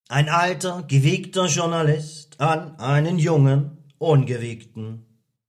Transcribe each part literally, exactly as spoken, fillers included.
Ein alter, gewiegter Journalist an einen jungen, ungewiegten.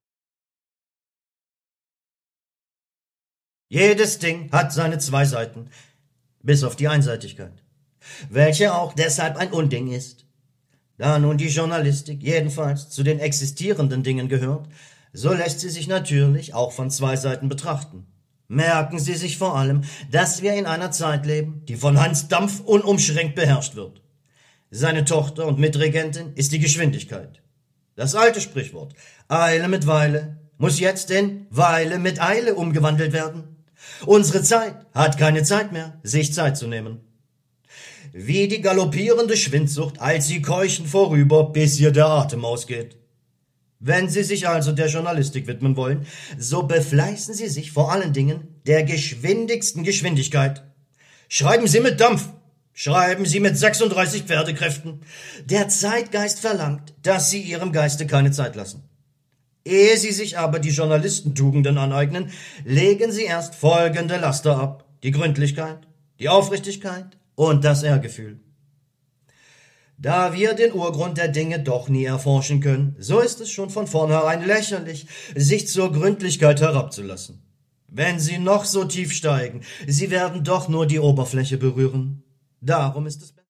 Jedes Ding hat seine zwei Seiten, bis auf die Einseitigkeit, welche auch deshalb ein Unding ist. Da nun die Journalistik jedenfalls zu den existierenden Dingen gehört, so lässt sie sich natürlich auch von zwei Seiten betrachten. Merken Sie sich vor allem, dass wir in einer Zeit leben, die von Hans Dampf unumschränkt beherrscht wird. Seine Tochter und Mitregentin ist die Geschwindigkeit. Das alte Sprichwort Eile mit Weile muss jetzt in Weile mit Eile umgewandelt werden. Unsere Zeit hat keine Zeit mehr, sich Zeit zu nehmen. Wie die galoppierende Schwindsucht eilt sie keuchend vorüber, bis ihr der Atem ausgeht. Wenn Sie sich also der Journalistik widmen wollen, so befleißen Sie sich vor allen Dingen der geschwindigsten Geschwindigkeit. Schreiben Sie mit Dampf, schreiben Sie mit sechsunddreißig Pferdekräften. Der Zeitgeist verlangt, dass Sie Ihrem Geiste keine Zeit lassen. Ehe Sie sich aber die Journalistentugenden aneignen, legen Sie erst folgende Laster ab: die Gründlichkeit, die Aufrichtigkeit und das Ehrgefühl. Da wir den Urgrund der Dinge doch nie erforschen können, so ist es schon von vornherein lächerlich, sich zur Gründlichkeit herabzulassen. Wenn Sie noch so tief steigen, Sie werden doch nur die Oberfläche berühren. Darum ist es